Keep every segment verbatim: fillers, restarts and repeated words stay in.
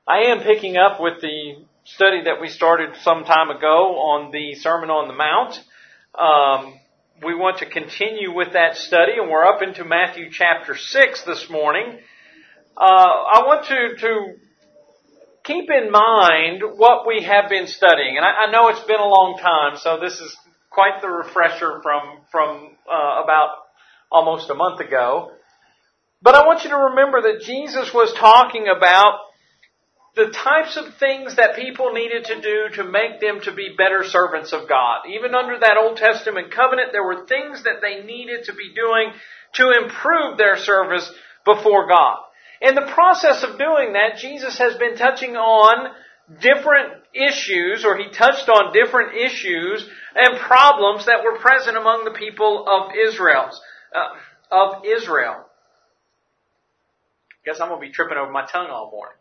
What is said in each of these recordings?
I am picking up with the study that we started some time ago on the Sermon on the Mount. Um, we want to continue with that study, and we're up into Matthew chapter six this morning. Uh, I want to, to keep in mind what we have been studying. And I, I know it's been a long time, so this is quite the refresher from, from uh, about almost a month ago. But I want you to remember that Jesus was talking about the types of things that people needed to do to make them to be better servants of God. Even under that Old Testament covenant, there were things that they needed to be doing to improve their service before God. In the process of doing that, Jesus has been touching on different issues, or He touched on different issues and problems that were present among the people of Israel's, uh, of Israel. Guess I'm going to be tripping over my tongue all morning.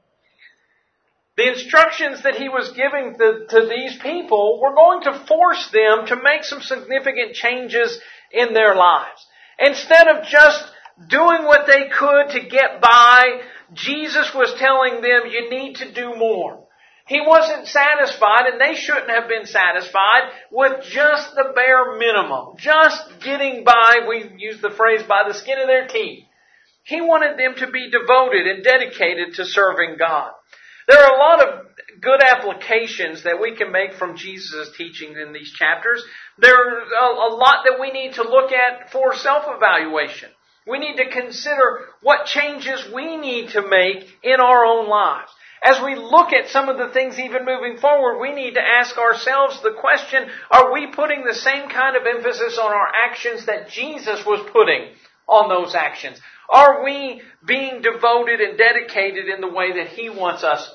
The instructions that He was giving the, to these people were going to force them to make some significant changes in their lives. Instead of just doing what they could to get by, Jesus was telling them, you need to do more. He wasn't satisfied, and they shouldn't have been satisfied with just the bare minimum. Just getting by, we use the phrase, by the skin of their teeth. He wanted them to be devoted and dedicated to serving God. There are a lot of good applications that we can make from Jesus' teachings in these chapters. There's a, a lot that we need to look at for self-evaluation. We need to consider what changes we need to make in our own lives. As we look at some of the things even moving forward, we need to ask ourselves the question, are we putting the same kind of emphasis on our actions that Jesus was putting on those actions? Are we being devoted and dedicated in the way that He wants us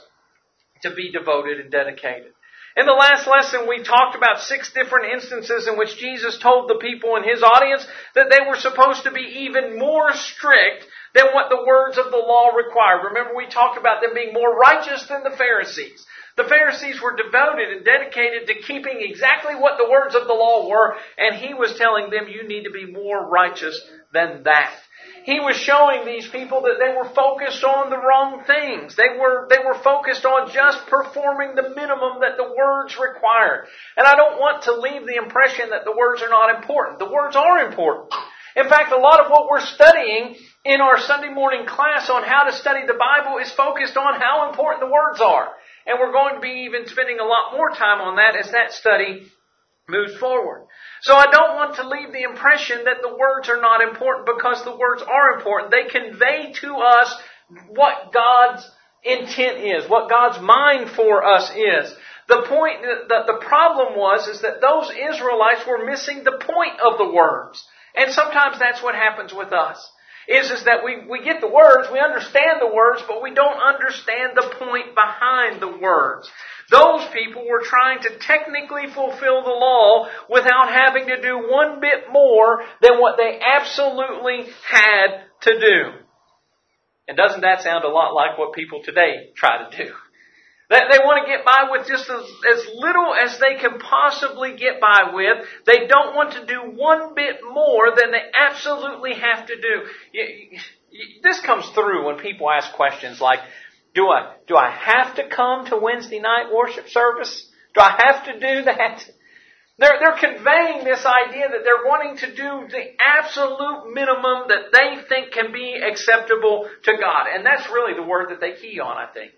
to be devoted and dedicated? In the last lesson, we talked about six different instances in which Jesus told the people in His audience that they were supposed to be even more strict than what the words of the law required. Remember, we talked about them being more righteous than the Pharisees. The Pharisees were devoted and dedicated to keeping exactly what the words of the law were, and He was telling them, you need to be more righteous than that. He was showing these people that they were focused on the wrong things. They were, they were focused on just performing the minimum that the words required. And I don't want to leave the impression that the words are not important. The words are important. In fact, a lot of what we're studying in our Sunday morning class on how to study the Bible is focused on how important the words are. And we're going to be even spending a lot more time on that as that study moves forward. So I don't want to leave the impression that the words are not important, because the words are important. They convey to us what God's intent is, what God's mind for us is. The point, the, the problem was, is that those Israelites were missing the point of the words. And sometimes that's what happens with us. Is, is that we, we get the words, we understand the words, but we don't understand the point behind the words. Those people were trying to technically fulfill the law without having to do one bit more than what they absolutely had to do. And doesn't that sound a lot like what people today try to do? That they want to get by with just as, as little as they can possibly get by with. They don't want to do one bit more than they absolutely have to do. You, you, this comes through when people ask questions like, Do I, do I have to come to Wednesday night worship service? Do I have to do that? They're, they're conveying this idea that they're wanting to do the absolute minimum that they think can be acceptable to God. And that's really the word that they key on, I think.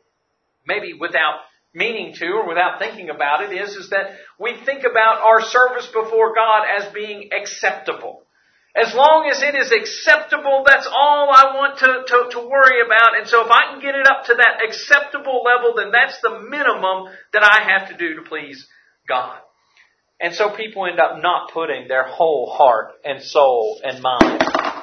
Maybe without meaning to or without thinking about it, is, is that we think about our service before God as being acceptable. As long as it is acceptable, that's all I want to, to, to worry about. And so if I can get it up to that acceptable level, then that's the minimum that I have to do to please God. And so people end up not putting their whole heart and soul and mind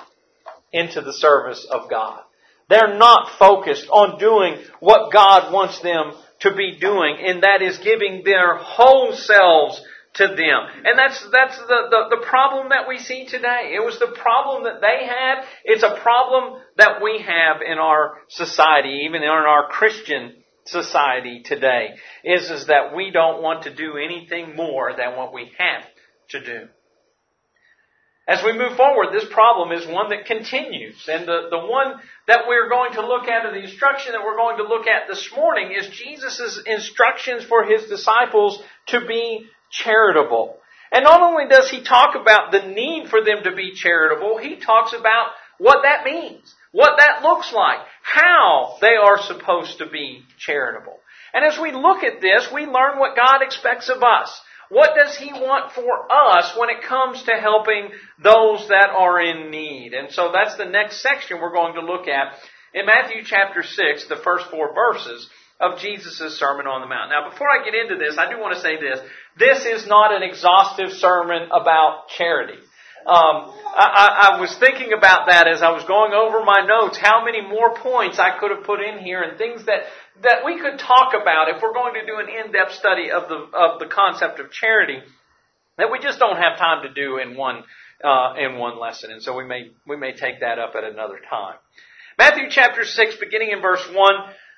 into the service of God. They're not focused on doing what God wants them to be doing, and that is giving their whole selves to them. And that's that's the, the, the problem that we see today. It was the problem that they had. It's a problem that we have in our society, even in our Christian society today, is, is that we don't want to do anything more than what we have to do. As we move forward, this problem is one that continues. And the, the one that we're going to look at, or the instruction that we're going to look at this morning, is Jesus' instructions for His disciples to be charitable. And not only does He talk about the need for them to be charitable, He talks about what that means, what that looks like, how they are supposed to be charitable. And as we look at this, we learn what God expects of us. What does He want for us when it comes to helping those that are in need? And so that's the next section we're going to look at in Matthew chapter six, the first four verses of Jesus' Sermon on the Mount. Now, before I get into this, I do want to say this. This is not an exhaustive sermon about charity. Um, I, I, I was thinking about that as I was going over my notes, how many more points I could have put in here and things that, that we could talk about if we're going to do an in-depth study of the of the concept of charity that we just don't have time to do in one uh, in one lesson. And so we may we may take that up at another time. Matthew chapter six, beginning in verse one,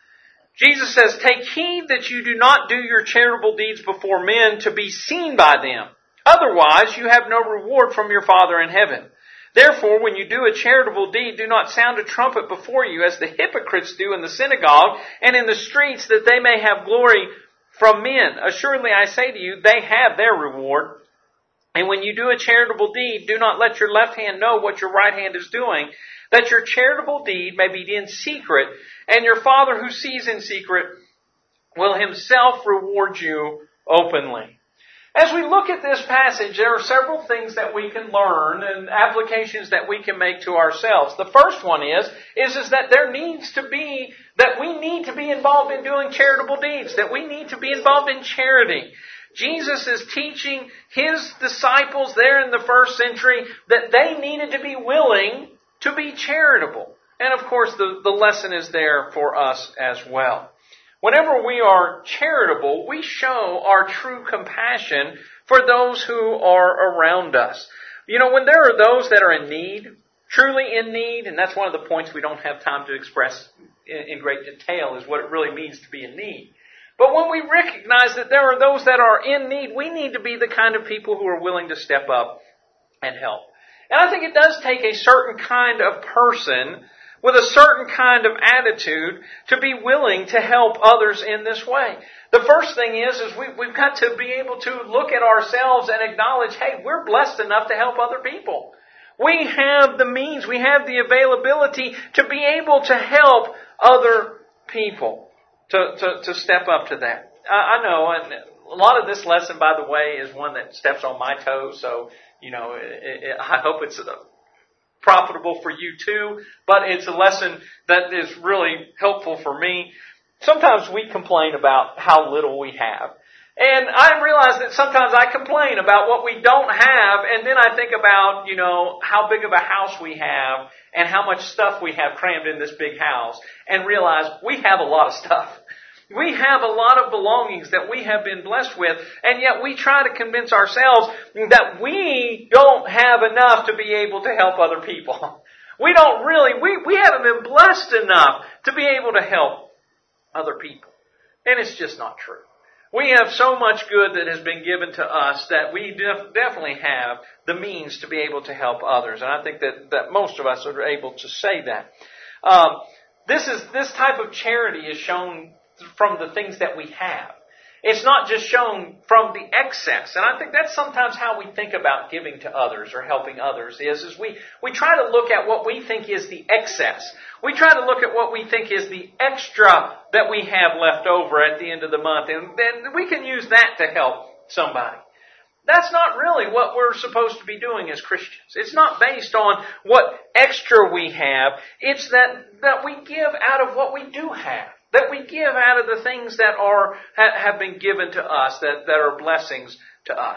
Jesus says, "Take heed that you do not do your charitable deeds before men to be seen by them. Otherwise, you have no reward from your Father in heaven. Therefore, when you do a charitable deed, do not sound a trumpet before you, as the hypocrites do in the synagogue and in the streets, that they may have glory from men. Assuredly, I say to you, they have their reward. And when you do a charitable deed, do not let your left hand know what your right hand is doing, that your charitable deed may be in secret, and your Father who sees in secret will Himself reward you openly." As we look at this passage, there are several things that we can learn and applications that we can make to ourselves. The first one is, is, is that there needs to be, that we need to be involved in doing charitable deeds, that we need to be involved in charity. Jesus is teaching His disciples there in the first century that they needed to be willing to be charitable. And of course, the, the lesson is there for us as well. Whenever we are charitable, we show our true compassion for those who are around us. You know, when there are those that are in need, truly in need, and that's one of the points we don't have time to express in great detail, is what it really means to be in need. But when we recognize that there are those that are in need, we need to be the kind of people who are willing to step up and help. And I think it does take a certain kind of person with a certain kind of attitude to be willing to help others in this way. The first thing is, is we, we've got to be able to look at ourselves and acknowledge, hey, we're blessed enough to help other people. We have the means, we have the availability to be able to help other people, to, to, to step up to that. I, I know, and a lot of this lesson, by the way, is one that steps on my toes, so, you know, it, it, I hope it's a profitable for you too, but it's a lesson that is really helpful for me. Sometimes we complain about how little we have. And I realize that sometimes I complain about what we don't have, and then I think about, you know, how big of a house we have and how much stuff we have crammed in this big house, and realize we have a lot of stuff. We have a lot of belongings that we have been blessed with, and yet we try to convince ourselves that we don't have enough to be able to help other people. We don't really, we, we haven't been blessed enough to be able to help other people. And it's just not true. We have so much good that has been given to us that we def- definitely have the means to be able to help others. And I think that, that most of us are able to say that. Um, this is this type of charity is shown from the things that we have. It's not just shown from the excess. And I think that's sometimes how we think about giving to others or helping others is, is we, we try to look at what we think is the excess. We try to look at what we think is the extra that we have left over at the end of the month. And then we can use that to help somebody. That's not really what we're supposed to be doing as Christians. It's not based on what extra we have. It's that, that we give out of what we do have. That we give out of the things that are have been given to us, that, that are blessings to us.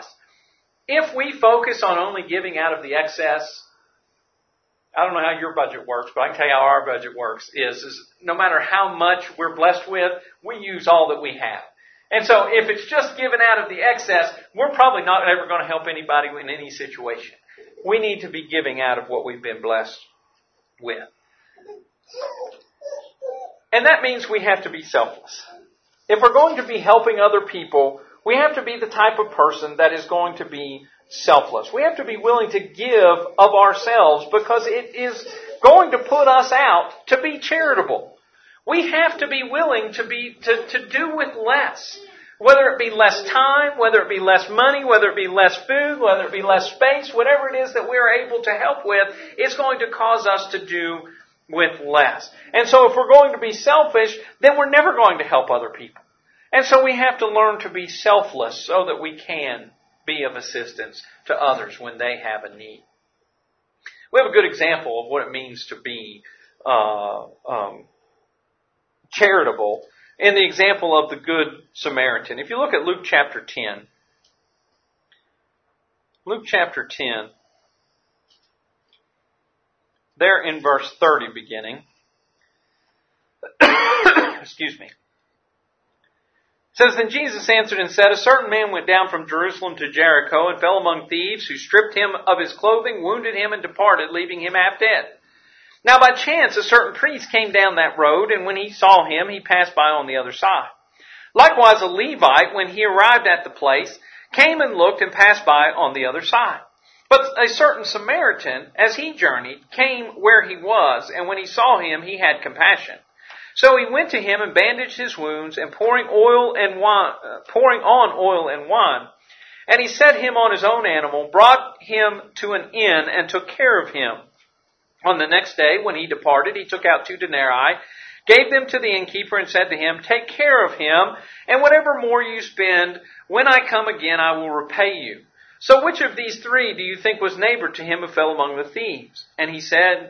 If we focus on only giving out of the excess, I don't know how your budget works, but I can tell you how our budget works, is, is no matter how much we're blessed with, we use all that we have. And so if it's just given out of the excess, we're probably not ever going to help anybody in any situation. We need to be giving out of what we've been blessed with. And that means we have to be selfless. If we're going to be helping other people, we have to be the type of person that is going to be selfless. We have to be willing to give of ourselves because it is going to put us out to be charitable. We have to be willing to be to, to do with less. Whether it be less time, whether it be less money, whether it be less food, whether it be less space, whatever it is that we are able to help with, it's going to cause us to do with less. And so if we're going to be selfish, then we're never going to help other people. And so we have to learn to be selfless so that we can be of assistance to others when they have a need. We have a good example of what it means to be uh, um, charitable in the example of the Good Samaritan. If you look at Luke chapter ten, Luke chapter ten, there in verse thirty beginning, excuse me, it says, Then Jesus answered and said, A certain man went down from Jerusalem to Jericho and fell among thieves, who stripped him of his clothing, wounded him, and departed, leaving him half dead. Now by chance a certain priest came down that road, and when he saw him, he passed by on the other side. Likewise a Levite, when he arrived at the place, came and looked and passed by on the other side. But a certain Samaritan, as he journeyed, came where he was, and when he saw him, he had compassion. So he went to him and bandaged his wounds, and pouring oil and wine, uh, pouring on oil and wine, and he set him on his own animal, brought him to an inn, and took care of him. On the next day, when he departed, he took out two denarii, gave them to the innkeeper, and said to him, Take care of him, and whatever more you spend, when I come again, I will repay you. So which of these three do you think was neighbor to him who fell among the thieves? And he said,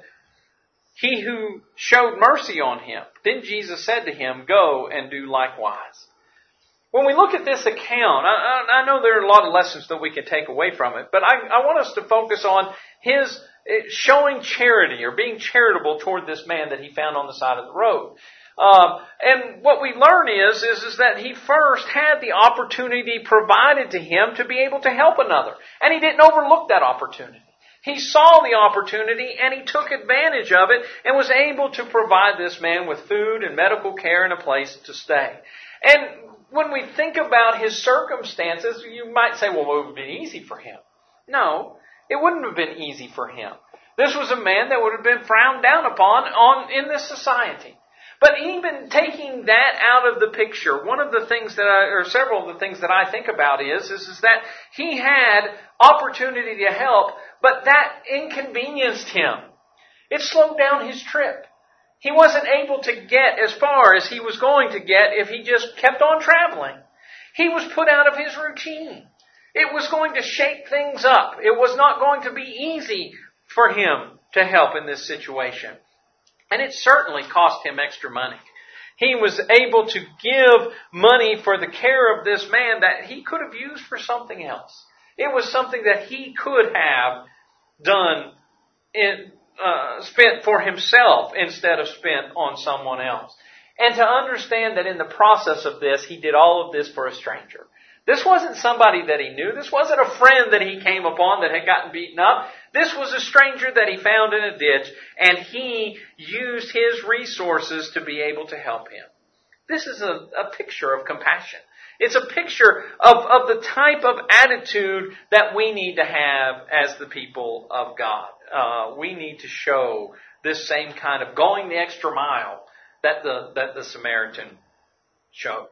He who showed mercy on him. Then Jesus said to him, Go and do likewise. When we look at this account, I, I, I know there are a lot of lessons that we can take away from it, but I, I want us to focus on his showing charity or being charitable toward this man that he found on the side of the road. Uh, and what we learn is, is, is that he first had the opportunity provided to him to be able to help another. And he didn't overlook that opportunity. He saw the opportunity and he took advantage of it and was able to provide this man with food and medical care and a place to stay. And when we think about his circumstances, you might say, well, it would have been easy for him. No, it wouldn't have been easy for him. This was a man that would have been frowned down upon on in this society. But even taking that out of the picture, one of the things that I, or several of the things that I think about is, is, is that he had opportunity to help, but that inconvenienced him. It slowed down his trip. He wasn't able to get as far as he was going to get if he just kept on traveling. He was put out of his routine. It was going to shake things up. It was not going to be easy for him to help in this situation. And it certainly cost him extra money. He was able to give money for the care of this man that he could have used for something else. It was something that he could have done, in, uh, spent for himself instead of spent on someone else. And to understand that in the process of this, he did all of this for a stranger. This wasn't somebody that he knew. This wasn't a friend that he came upon that had gotten beaten up. This was a stranger that he found in a ditch, and he used his resources to be able to help him. This is a, a picture of compassion. It's a picture of, of the type of attitude that we need to have as the people of God. Uh, we need to show this same kind of going the extra mile that the, that the Samaritan showed.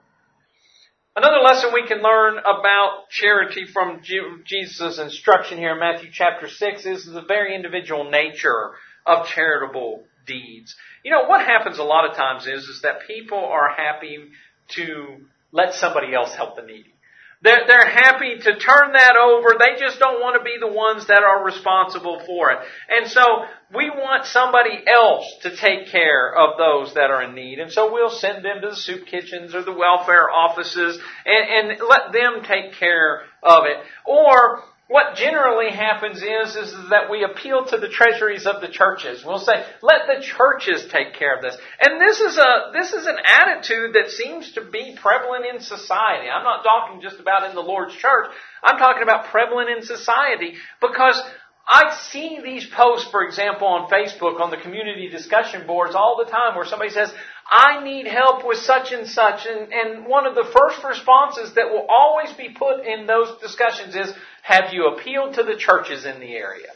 Another lesson we can learn about charity from Jesus' instruction here in Matthew chapter six is the very individual nature of charitable deeds. You know, what happens a lot of times is, is that people are happy to let somebody else help the needy. They're, they're happy to turn that over. They just don't want to be the ones that are responsible for it. And so we want somebody else to take care of those that are in need. And so we'll send them to the soup kitchens or the welfare offices and, and let them take care of it. Or what generally happens is, is that we appeal to the treasuries of the churches. We'll say, let the churches take care of this. And this is a this is an attitude that seems to be prevalent in society. I'm not talking just about in the Lord's church. I'm talking about prevalent in society because I see these posts, for example, on Facebook, on the community discussion boards all the time where somebody says, I need help with such and such. And, and one of the first responses that will always be put in those discussions is, have you appealed to the churches in the area?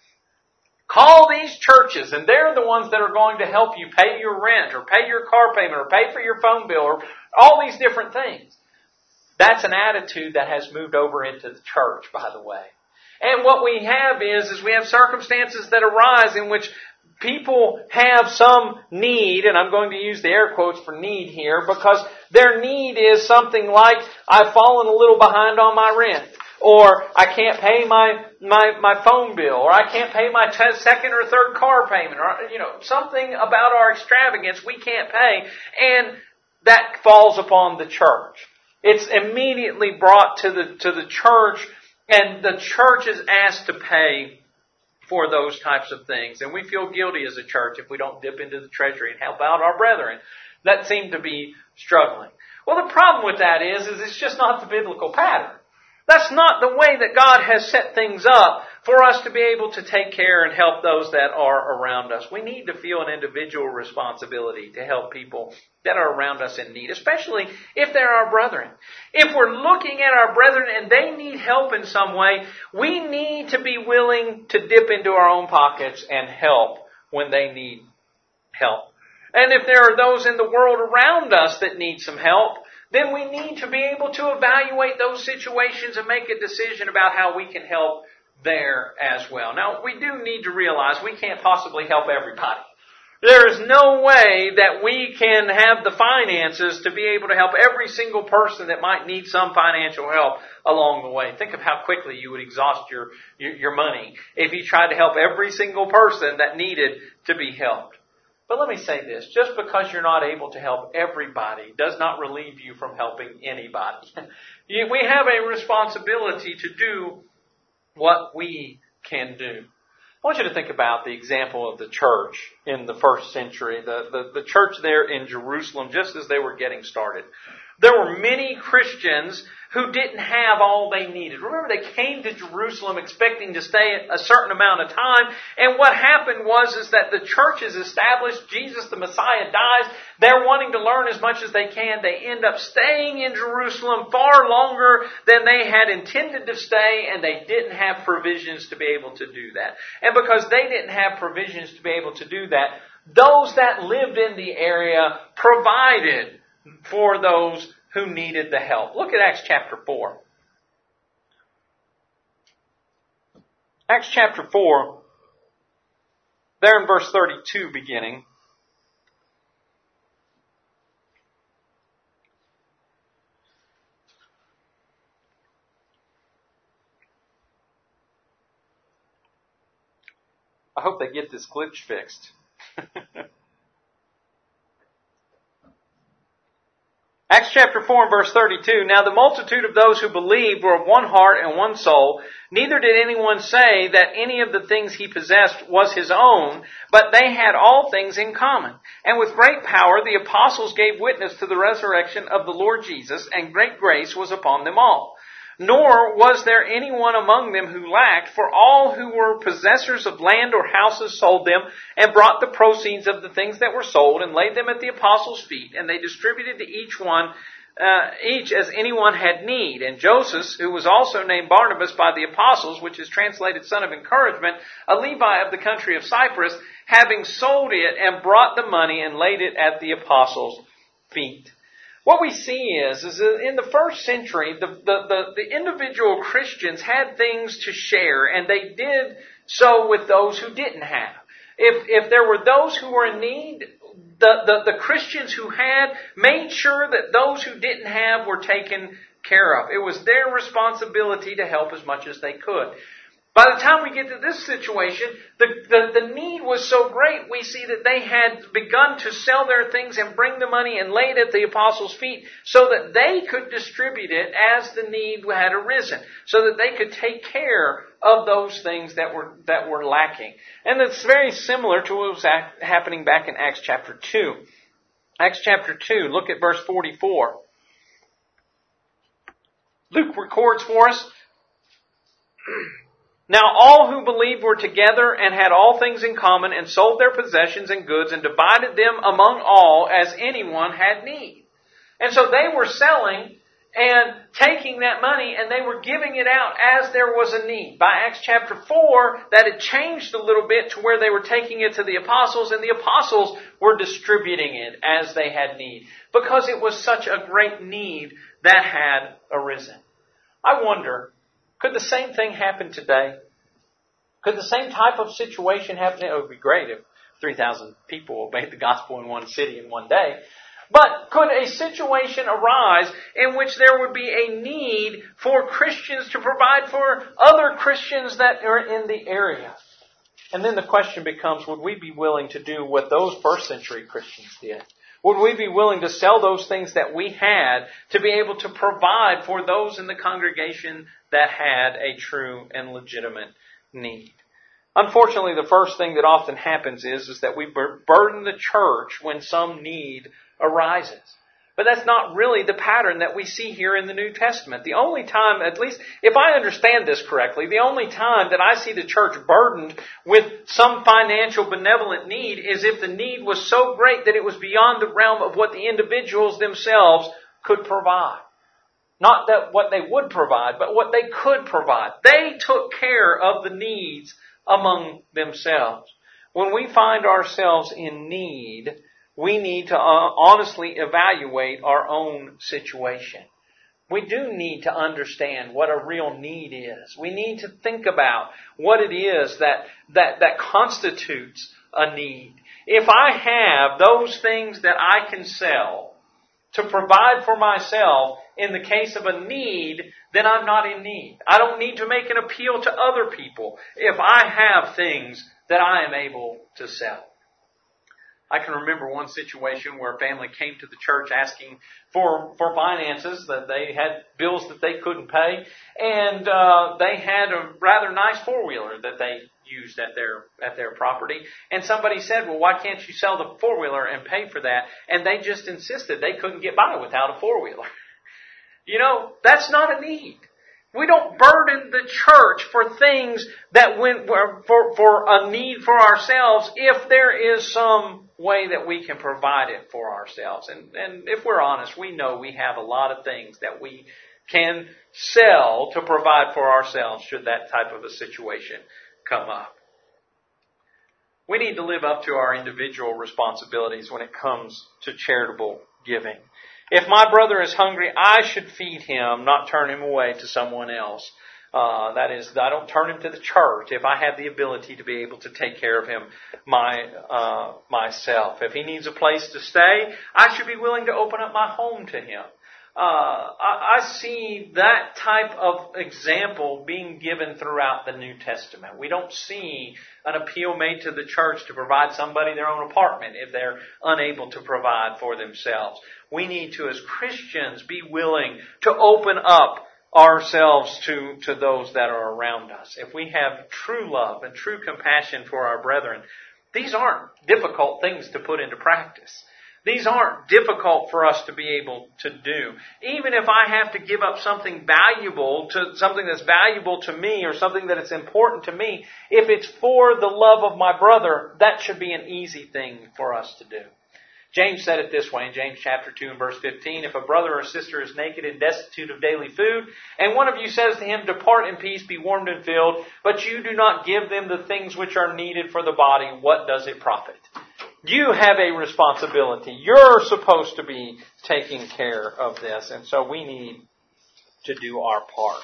Call these churches, and they're the ones that are going to help you pay your rent or pay your car payment or pay for your phone bill or all these different things. That's an attitude that has moved over into the church, by the way. And what we have is, is we have circumstances that arise in which people have some need, and I'm going to use the air quotes for need here, because their need is something like, I've fallen a little behind on my rent. Or I can't pay my, my, my phone bill, or I can't pay my t- second or third car payment, or, you know, something about our extravagance we can't pay, and that falls upon the church. It's immediately brought to the, to the church, and the church is asked to pay for those types of things. And we feel guilty as a church if we don't dip into the treasury and help out our brethren that seem to be struggling. Well, the problem with that is, is it's just not the biblical pattern. That's not the way that God has set things up for us to be able to take care and help those that are around us. We need to feel an individual responsibility to help people that are around us in need, especially if they're our brethren. If we're looking at our brethren and they need help in some way, we need to be willing to dip into our own pockets and help when they need help. And if there are those in the world around us that need some help, then we need to be able to evaluate those situations and make a decision about how we can help there as well. Now, we do need to realize we can't possibly help everybody. There is no way that we can have the finances to be able to help every single person that might need some financial help along the way. Think of how quickly you would exhaust your, your, your money if you tried to help every single person that needed to be helped. But let me say this, just because you're not able to help everybody does not relieve you from helping anybody. We have a responsibility to do what we can do. I want you to think about the example of the church in the first century, the, the, the church there in Jerusalem, just as they were getting started. There were many Christians who didn't have all they needed. Remember, they came to Jerusalem expecting to stay a certain amount of time. And what happened was is that the church is established. Jesus, the Messiah, dies. They're wanting to learn as much as they can. They end up staying in Jerusalem far longer than they had intended to stay. And they didn't have provisions to be able to do that. And because they didn't have provisions to be able to do that, those that lived in the area provided for those who needed the help. Look at Acts chapter four. Acts chapter four, there in verse thirty-two beginning. I hope they get this glitch fixed. Acts chapter four and verse thirty-two, Now the multitude of those who believed were of one heart and one soul. Neither did anyone say that any of the things he possessed was his own, but they had all things in common. And with great power the apostles gave witness to the resurrection of the Lord Jesus, and great grace was upon them all. Nor was there anyone among them who lacked, for all who were possessors of land or houses sold them, and brought the proceeds of the things that were sold, and laid them at the apostles' feet, and they distributed to each one, uh, each as anyone had need. And Joseph, who was also named Barnabas by the apostles, which is translated son of encouragement, a Levi of the country of Cyprus, having sold it, and brought the money, and laid it at the apostles' feet. What we see is, is that in the first century, the, the, the, the individual Christians had things to share, and they did so with those who didn't have. If, if there were those who were in need, the, the, the Christians who had made sure that those who didn't have were taken care of. It was their responsibility to help as much as they could. By the time we get to this situation, the, the, the need was so great, we see that they had begun to sell their things and bring the money and lay it at the apostles' feet so that they could distribute it as the need had arisen, so that they could take care of those things that were that were lacking. And it's very similar to what was happening back in Acts chapter two. Acts chapter two, look at verse forty-four. Luke records for us, Now all who believed were together and had all things in common, and sold their possessions and goods, and divided them among all as anyone had need. And so they were selling and taking that money, and they were giving it out as there was a need. By Acts chapter four, that had changed a little bit to where they were taking it to the apostles, and the apostles were distributing it as they had need, because it was such a great need that had arisen. I wonder, could the same thing happen today? Could the same type of situation happen? It would be great if three thousand people obeyed the gospel in one city in one day. But could a situation arise in which there would be a need for Christians to provide for other Christians that are in the area? And then the question becomes, would we be willing to do what those first century Christians did? Would we be willing to sell those things that we had to be able to provide for those in the congregation that had a true and legitimate need? Unfortunately, the first thing that often happens is, is that we burden the church when some need arises. But that's not really the pattern that we see here in the New Testament. The only time, at least if I understand this correctly, the only time that I see the church burdened with some financial benevolent need is if the need was so great that it was beyond the realm of what the individuals themselves could provide. Not that what they would provide, but what they could provide. They took care of the needs among themselves. When we find ourselves in need, we need to honestly evaluate our own situation. We do need to understand what a real need is. We need to think about what it is that, that, that constitutes a need. If I have those things that I can sell to provide for myself in the case of a need, then I'm not in need. I don't need to make an appeal to other people if I have things that I am able to sell. I can remember one situation where a family came to the church asking for, for finances, that they had bills that they couldn't pay, and uh, they had a rather nice four-wheeler that they used at their at their property. And somebody said, well, why can't you sell the four-wheeler and pay for that? And they just insisted they couldn't get by without a four-wheeler. You know, that's not a need. We don't burden the church for things that when for for a need for ourselves if there is some way that we can provide it for ourselves. And, and if we're honest, we know we have a lot of things that we can sell to provide for ourselves should that type of a situation come up. We need to live up to our individual responsibilities when it comes to charitable giving. If my brother is hungry, I should feed him, not turn him away to someone else. Uh, that is, I don't turn him to the church if I have the ability to be able to take care of him my uh, myself. If he needs a place to stay, I should be willing to open up my home to him. Uh, I, I see that type of example being given throughout the New Testament. We don't see an appeal made to the church to provide somebody their own apartment if they're unable to provide for themselves. We need to, as Christians, be willing to open up ourselves to, to those that are around us. If we have true love and true compassion for our brethren, these aren't difficult things to put into practice. These aren't difficult for us to be able to do. Even if I have to give up something valuable to something that's valuable to me or something that is important to me, if it's for the love of my brother, that should be an easy thing for us to do. James said it this way in James chapter two and verse fifteen, if a brother or sister is naked and destitute of daily food, and one of you says to him, depart in peace, be warmed and filled, but you do not give them the things which are needed for the body, what does it profit? You have a responsibility. You're supposed to be taking care of this, and so we need to do our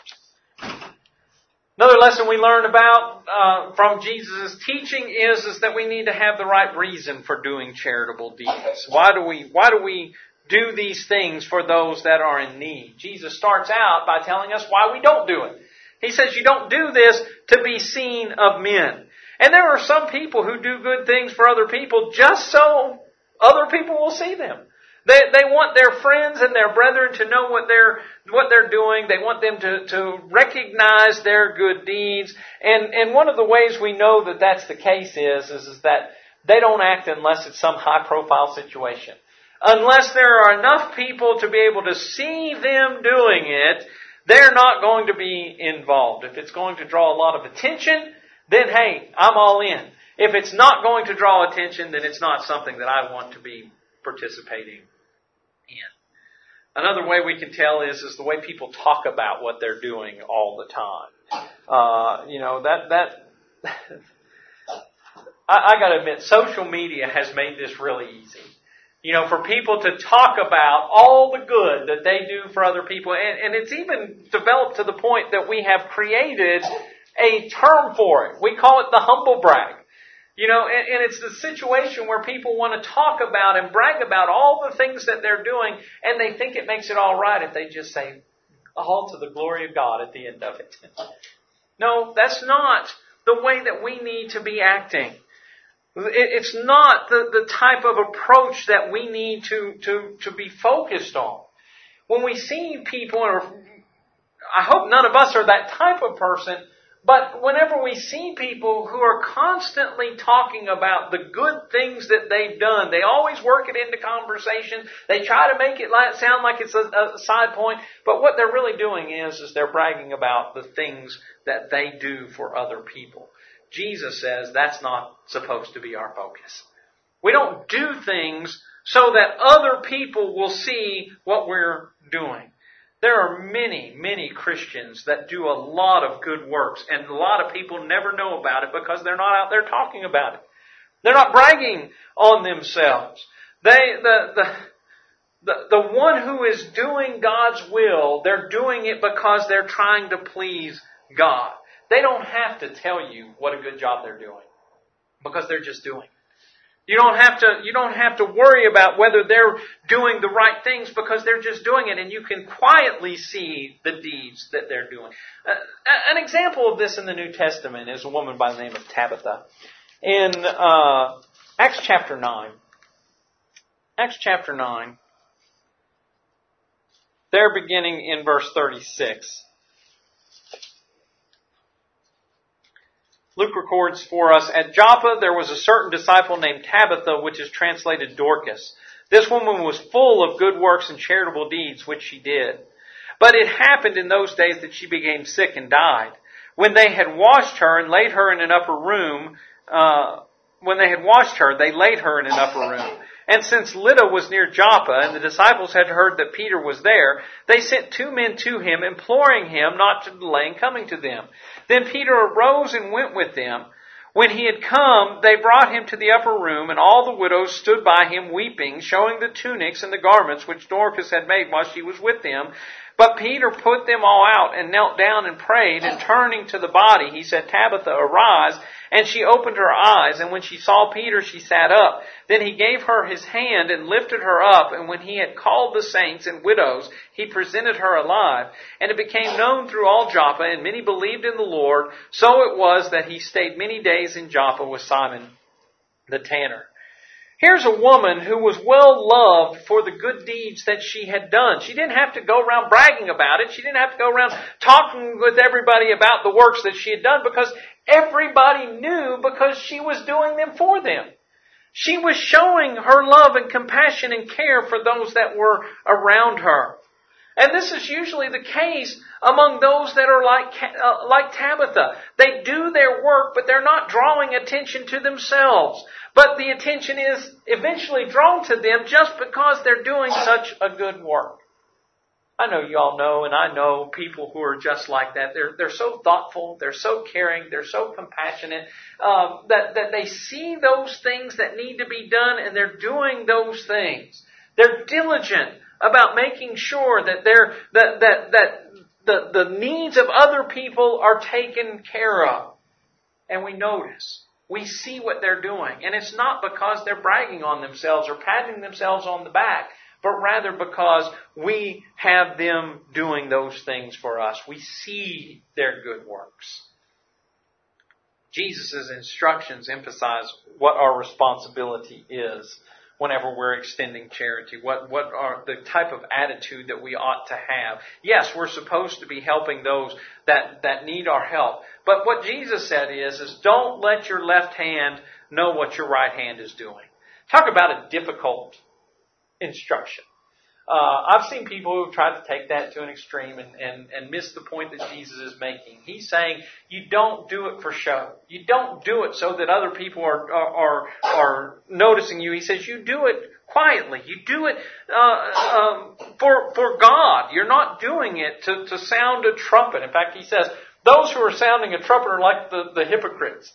part. Another lesson we learn about uh, from Jesus' teaching is, is that we need to have the right reason for doing charitable deeds. Why do we why do we do these things for those that are in need? Jesus starts out by telling us why we don't do it. He says you don't do this to be seen of men. And there are some people who do good things for other people just so other people will see them. They they want their friends and their brethren to know what they're what they're doing. They want them to, to recognize their good deeds. And and one of the ways we know that that's the case is, is, is that they don't act unless it's some high profile situation. Unless there are enough people to be able to see them doing it, they're not going to be involved. If it's going to draw a lot of attention, then hey, I'm all in. If it's not going to draw attention, then it's not something that I want to be participating in. Another way we can tell is, is the way people talk about what they're doing all the time. Uh, you know, that, that, I, I gotta admit, social media has made this really easy. You know, for people to talk about all the good that they do for other people. And, and it's even developed to the point that we have created a term for it. We call it the humble brag. You know, and, and it's the situation where people want to talk about and brag about all the things that they're doing, and they think it makes it all right if they just say, all to the glory of God at the end of it. No, that's not the way that we need to be acting. It's not the, the type of approach that we need to, to, to be focused on. When we see people, or I hope none of us are that type of person, but whenever we see people who are constantly talking about the good things that they've done, they always work it into conversation. They try to make it sound like it's a, a side point, but what they're really doing is, is they're bragging about the things that they do for other people. Jesus says that's not supposed to be our focus. We don't do things so that other people will see what we're doing. There are many, many Christians that do a lot of good works, and a lot of people never know about it because they're not out there talking about it. They're not bragging on themselves. They, the, the, the, the one who is doing God's will, they're doing it because they're trying to please God. They don't have to tell you what a good job they're doing because they're just doing it. You don't have to, you don't have to worry about whether they're doing the right things because they're just doing it, and you can quietly see the deeds that they're doing. Uh, an example of this in the New Testament is a woman by the name of Tabitha. In uh, Acts chapter nine, Acts chapter nine, they're beginning in verse thirty-six. Luke records for us, at Joppa there was a certain disciple named Tabitha, which is translated Dorcas. This woman was full of good works and charitable deeds, which she did. But it happened in those days that she became sick and died. When they had washed her and laid her in an upper room, uh, when they had washed her, they laid her in an upper room. And since Lydda was near Joppa, and the disciples had heard that Peter was there, they sent two men to him, imploring him not to delay in coming to them. Then Peter arose and went with them. When he had come, they brought him to the upper room, and all the widows stood by him weeping, showing the tunics and the garments which Dorcas had made while she was with them. But Peter put them all out and knelt down and prayed, and turning to the body, he said, Tabitha, arise. And she opened her eyes, and when she saw Peter, she sat up. Then he gave her his hand and lifted her up, and when he had called the saints and widows, he presented her alive. And it became known through all Joppa, and many believed in the Lord. So it was that he stayed many days in Joppa with Simon the tanner. Here's a woman who was well loved for the good deeds that she had done. She didn't have to go around bragging about it. She didn't have to go around talking with everybody about the works that she had done because everybody knew because she was doing them for them. She was showing her love and compassion and care for those that were around her. And this is usually the case among those that are like, uh, like Tabitha. They do their work, but they're not drawing attention to themselves. But the attention is eventually drawn to them just because they're doing such a good work. I know you all know, and I know people who are just like that. They're they're so thoughtful, they're so caring, they're so compassionate, um, that, that they see those things that need to be done, and they're doing those things. They're diligent about making sure that they're that that that the, the needs of other people are taken care of. And we notice. We see what they're doing. And it's not because they're bragging on themselves or patting themselves on the back, but rather because we have them doing those things for us. We see their good works. Jesus' instructions emphasize what our responsibility is whenever we're extending charity. What, what are the type of attitude that we ought to have. Yes, we're supposed to be helping those that, that need our help. But what Jesus said is, is don't let your left hand know what your right hand is doing. Talk about a difficult instruction. Uh, I've seen people who have tried to take that to an extreme and, and, and miss the point that Jesus is making. He's saying you don't do it for show. You don't do it so that other people are are are noticing you. He says you do it quietly. You do it uh, um, for for God. You're not doing it to, to sound a trumpet. In fact, he says those who are sounding a trumpet are like the, the hypocrites.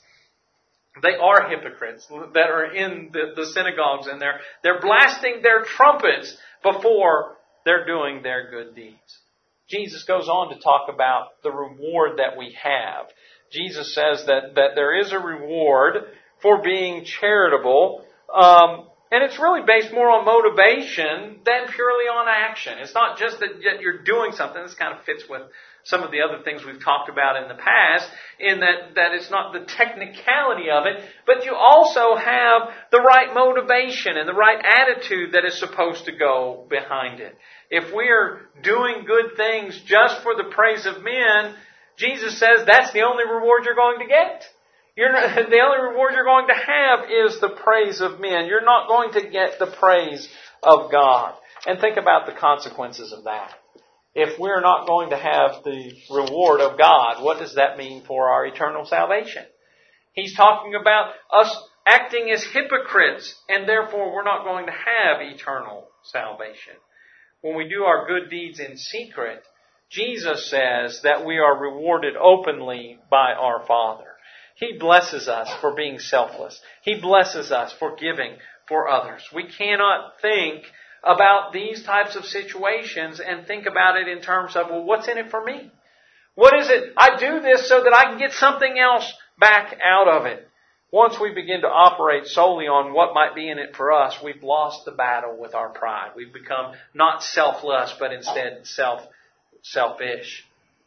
They are hypocrites that are in the, the synagogues, and they're they're blasting their trumpets before they're doing their good deeds. Jesus goes on to talk about the reward that we have. Jesus says that, that there is a reward for being charitable, um, and it's really based more on motivation than purely on action. It's not just that you're doing something. This kind of fits with some of the other things we've talked about in the past, in that, that it's not the technicality of it, but you also have the right motivation and the right attitude that is supposed to go behind it. If we're doing good things just for the praise of men, Jesus says that's the only reward you're going to get. You're not, the only reward you're going to have is the praise of men. You're not going to get the praise of God. And think about the consequences of that. If we're not going to have the reward of God, what does that mean for our eternal salvation? He's talking about us acting as hypocrites, and therefore we're not going to have eternal salvation. When we do our good deeds in secret, Jesus says that we are rewarded openly by our Father. He blesses us for being selfless. He blesses us for giving for others. We cannot think about these types of situations and think about it in terms of, well, what's in it for me? What is it? I do this so that I can get something else back out of it. Once we begin to operate solely on what might be in it for us, we've lost the battle with our pride. We've become not selfless, but instead self, selfish.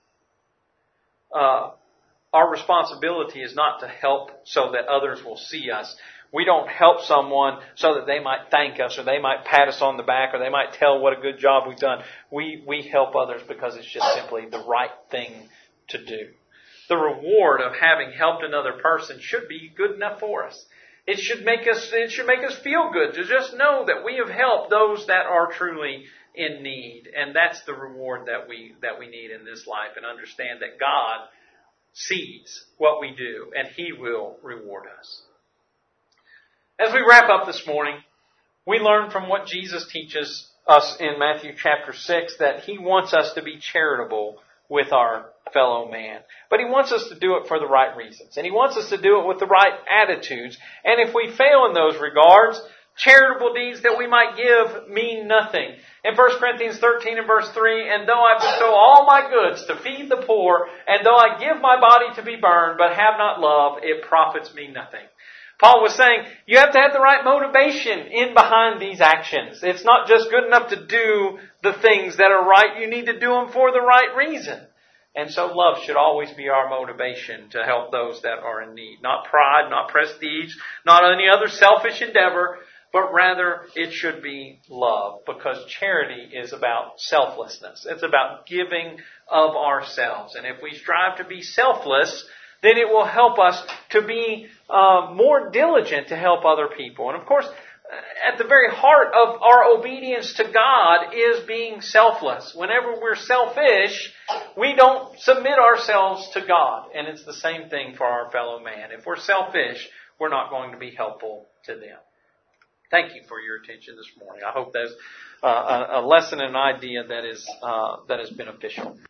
Uh, our responsibility is not to help so that others will see us. We don't help someone so that they might thank us, or they might pat us on the back, or they might tell what a good job we've done. We, we help others because it's just simply the right thing to do. The reward of having helped another person should be good enough for us. It should make us, it should make us feel good to just know that we have helped those that are truly in need. And that's the reward that we, that we need in this life, and understand that God sees what we do, and He will reward us. As we wrap up this morning, we learn from what Jesus teaches us in Matthew chapter six that He wants us to be charitable with our fellow man. But He wants us to do it for the right reasons. And He wants us to do it with the right attitudes. And if we fail in those regards, charitable deeds that we might give mean nothing. In First Corinthians thirteen and verse three, and though I bestow all my goods to feed the poor, and though I give my body to be burned, but have not love, it profits me nothing. Paul was saying, you have to have the right motivation in behind these actions. It's not just good enough to do the things that are right. You need to do them for the right reason. And so love should always be our motivation to help those that are in need. Not pride, not prestige, not any other selfish endeavor, but rather it should be love, because charity is about selflessness. It's about giving of ourselves. And if we strive to be selfless, then it will help us to be uh, more diligent to help other people. And of course, at the very heart of our obedience to God is being selfless. Whenever we're selfish, we don't submit ourselves to God. And it's the same thing for our fellow man. If we're selfish, we're not going to be helpful to them. Thank you for your attention this morning. I hope that's uh, a lesson and an idea that is uh, that is beneficial.